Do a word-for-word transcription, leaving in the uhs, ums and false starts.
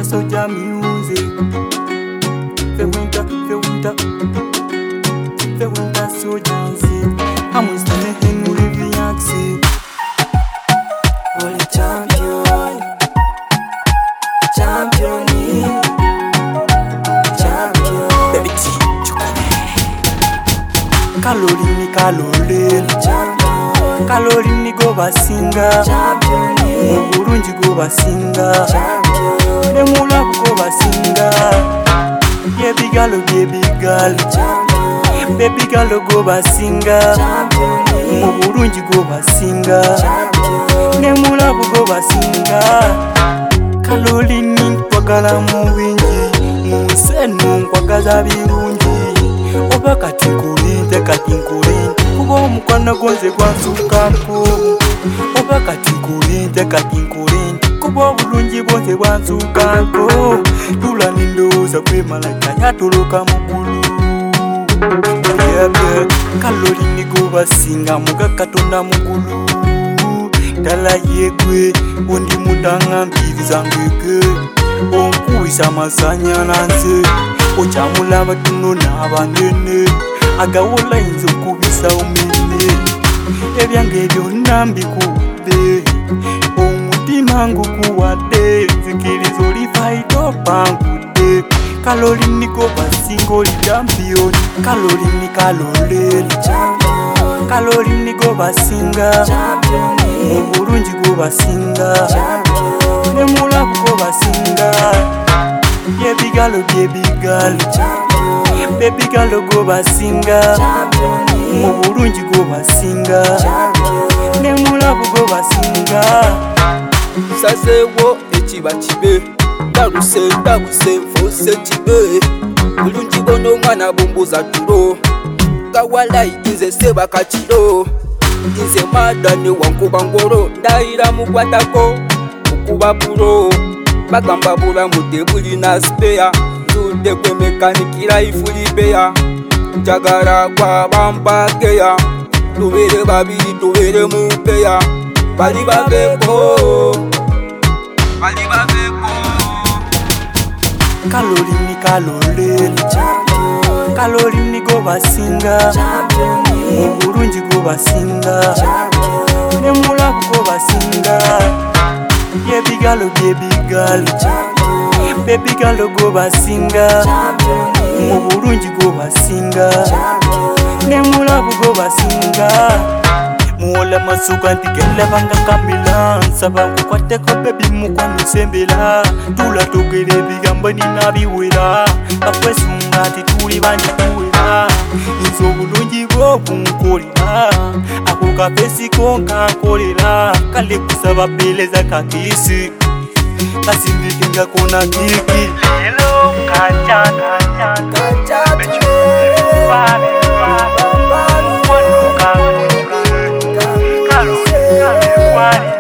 winter soldier music. The winter, the winter, the winter soldiers. I'm with the Henry Viaxi. Holy champion, champion, champion. Baby T, Kalorini, Kalorel, champion. Kalorini go basinga, Champion, Murunji go basinga, champion. Nemula go basinga. Baby girl, baby girl, Champion, baby girl go basinga, champion. Murunji go basinga, Champion, Nemula go basinga. Kalorini kwagala muwinji, musenu kwagaza birungi. Oba kati nkulinde kati nkulinde kuba omukwano gonze gwansukako. Oba kati nkulinde kati nkulinde kuba obulungi bwonze bwansukako. Tula nindowooza kwemalaka yatoloka mugulu. Kalorini go basinga muga Katonda mugulu. Dala yegwe ondi mudanga mbiriza ngege. Onkuwisa amasanya nanze ochamulaba tuno n'abanene agawola yinza okubisa omene. Ebyange byonna mbikubbe omutima ngukuwadde nzikiriza oli faito bangudde. Kalorini go basinga oli champion. Kalorini Kalorel, champion. Kalorini go basinga, Champion, Murunji go basinga, champion. Nemula go basinga. Baby girl, baby girl, Champion, baby girl go basinga, champion. Murunji go basinga, Champion, Nemula go basinga. Sasewo ekiba kibe daluse daluse fose kibe bulungi bono mwana bumbuza tulo kawalai inze seba kachiro inze madani wankuba ngoro ndaira mukwatako okuba bulo bagamba bula mudebuli na spare tude kwe mekanikira ifulibeya jagara kwa bambageya tubere babiri tubere mupeya bali babeko bali babeko. Kalorini Kalorel, champion. Kalorini go basinga, Champion, Murunji go basinga, champion. Nemula go basinga. Baby girl, baby girl, Champion, baby girl go basinga, champion. Murunji go basinga, Champion, Nemula go basinga. Muola masuka ntikela banga kamila nsaba nkukwateko baby mukwano sembera. Tula togere bigambo ninabiwera bakwesunga tituli banikuwera. Inzo obulungi bw'obunkolera ako kafesi konka nkolera. Kale kusaba peleza kakisi kasindike nga kona kiki lelo kacha kacha kacha bale bale bale wanu kawe Kalo, kalo, wali